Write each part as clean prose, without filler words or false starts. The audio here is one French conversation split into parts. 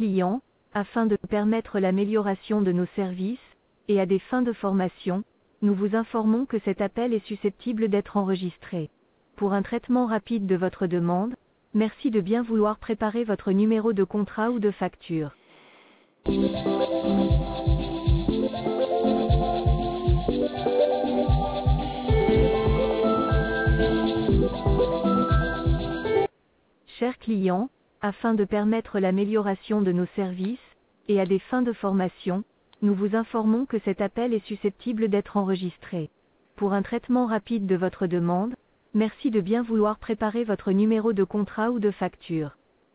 client, afin de permettre l'amélioration de nos services, et à des fins de formation, nous vous informons que cet appel est susceptible d'être enregistré. Pour un traitement rapide de votre demande, merci de bien vouloir préparer votre numéro de contrat ou de facture. Chers clients, afin de permettre l'amélioration de nos services, et à des fins de formation, nous vous informons que cet appel est susceptible d'être enregistré. Pour un traitement rapide de votre demande, merci de bien vouloir préparer votre numéro de contrat ou de facture.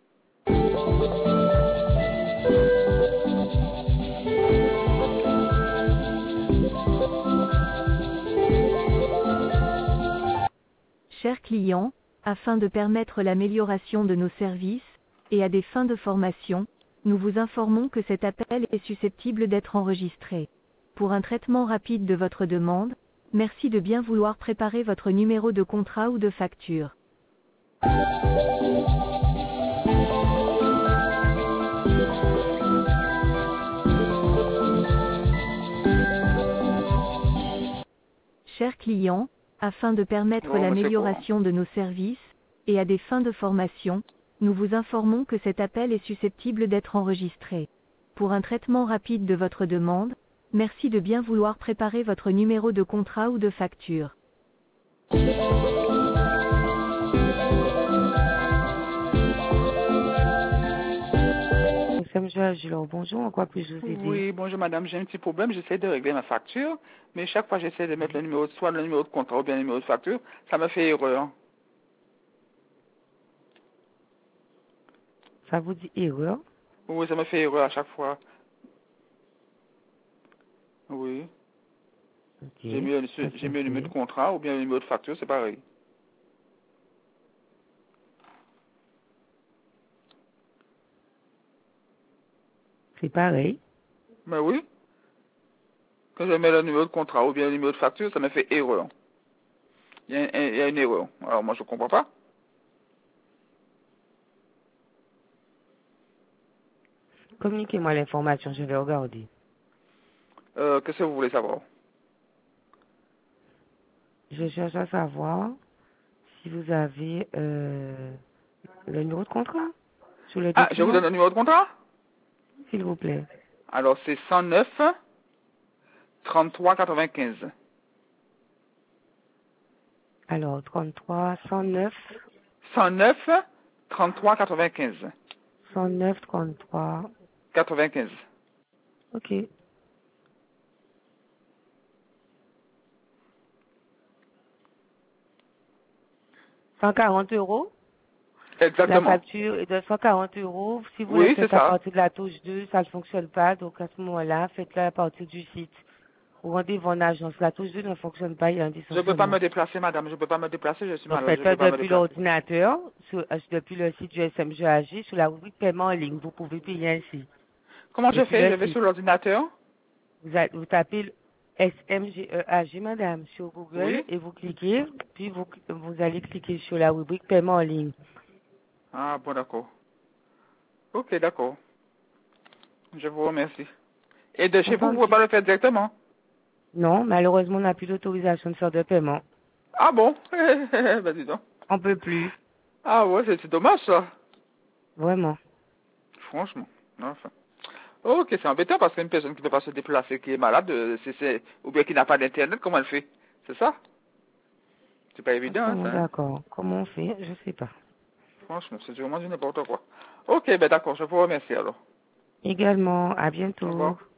Chers clients, afin de permettre l'amélioration de nos services, et à des fins de formation, nous vous informons que cet appel est susceptible d'être enregistré. Pour un traitement rapide de votre demande, merci de bien vouloir préparer votre numéro de contrat ou de facture. Chers clients, afin de permettre l'amélioration de nos services, et à des fins de formation, nous vous informons que cet appel est susceptible d'être enregistré. Pour un traitement rapide de votre demande, merci de bien vouloir préparer votre numéro de contrat ou de facture. Bonjour, en quoi puis-je vous aider? Oui, bonjour madame, j'ai un petit problème, j'essaie de régler ma facture, mais chaque fois j'essaie de mettre le numéro, soit le numéro de contrat ou bien le numéro de facture, ça me fait erreur. Ça vous dit erreur? Oui, ça me fait erreur à chaque fois. Oui. Okay. J'ai mis le numéro de contrat ou bien le numéro de facture, c'est pareil. C'est pareil? Mais oui. Quand je mets le numéro de contrat ou bien le numéro de facture, ça me fait erreur. Il y a une erreur. Alors moi je comprends pas. Communiquez-moi l'information, je vais regarder. Qu'est-ce que vous voulez savoir? Je cherche à savoir si vous avez le numéro de contrat sur le document. Ah, je vous donne le numéro de contrat? S'il vous plaît. Alors c'est 109 33 95. Alors, 33 109 109 33 95. 109 33 95. OK. 140 €. Exactement. La facture est de 140 €. Si vous Oui, le faites c'est à ça. partir de la touche 2, ça ne fonctionne pas. Donc, à ce moment-là, faites-le à partir du site. Ou rendez-vous en agence. La touche 2 ne fonctionne pas, il y a un Je dysfonctionnement. ne peux pas me déplacer, madame. Je ne peux pas me déplacer, je suis Donc, malade. Je ne faites-le peux pas me depuis déplacer. l'ordinateur, depuis le site du SMGAG, sur la rubrique paiement en ligne. Vous pouvez payer ainsi. Comment je Depuis fais? le Je vais site. sur l'ordinateur. Vous tapez le SMGEAG, madame, sur Google, Oui. et vous cliquez, puis vous allez cliquer sur la rubrique paiement en ligne. Ah, bon, d'accord. Ok, d'accord. Je vous remercie. Et de chez vous, vous ne pouvez pas le faire directement? Non, malheureusement, on n'a plus d'autorisation de faire de paiement. Ah bon? Ben dis donc. On peut plus. Ah ouais, c'est dommage ça. Vraiment. Franchement. Enfin. Ok, c'est embêtant parce qu'une personne qui ne peut pas se déplacer, qui est malade, ou bien qui n'a pas d'internet, comment elle fait? C'est ça? C'est pas évident, hein, ça. Hein? D'accord. Comment on fait? Je sais pas. Franchement, c'est vraiment du n'importe quoi. Ok, ben d'accord, je vous remercie alors. Également, à Au bientôt. revoir.